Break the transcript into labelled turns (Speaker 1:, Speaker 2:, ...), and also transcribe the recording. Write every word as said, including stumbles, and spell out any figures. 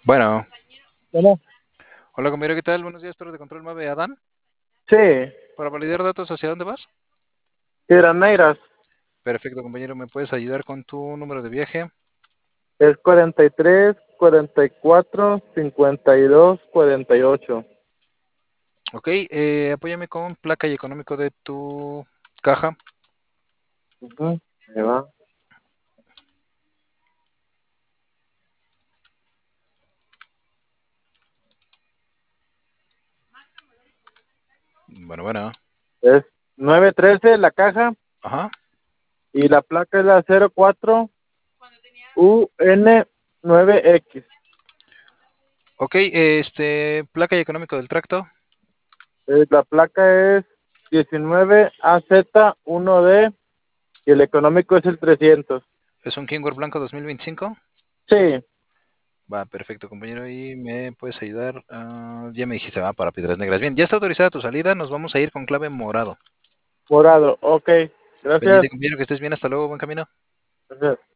Speaker 1: Bueno,
Speaker 2: Bueno,
Speaker 1: hola compañero, ¿qué tal? Buenos días, Torre de Control Mave Adán.
Speaker 2: sí,
Speaker 1: Para validar datos, ¿hacia dónde vas?
Speaker 2: Piraneiras
Speaker 1: Perfecto, compañero, ¿me puedes ayudar con tu número de viaje?
Speaker 2: es cuarenta y tres, cuarenta y cuatro, cincuenta y dos, cuarenta y ocho.
Speaker 1: Ok, eh, apóyame con placa y económico de tu caja.
Speaker 2: Ujú, ahí va.
Speaker 1: Bueno, bueno.
Speaker 2: Es nueve trece la caja
Speaker 1: Ajá.
Speaker 2: y la placa es la cero cuatro U N nueve X.
Speaker 1: Ok, eh, este, placa y económico del tracto.
Speaker 2: Eh, La placa es diecinueve A Z uno D y el económico es el trescientos.
Speaker 1: Es un Kingworth blanco dos mil veinticinco.
Speaker 2: Sí,
Speaker 1: Va, perfecto, compañero, y me puedes ayudar. Ah, ya me dijiste, va, para piedras negras. Bien, ya está autorizada tu salida, nos vamos a ir con clave morado.
Speaker 2: morado. Ok, gracias.
Speaker 1: Pendiente, compañero, que estés bien, hasta luego, buen camino.
Speaker 2: Gracias.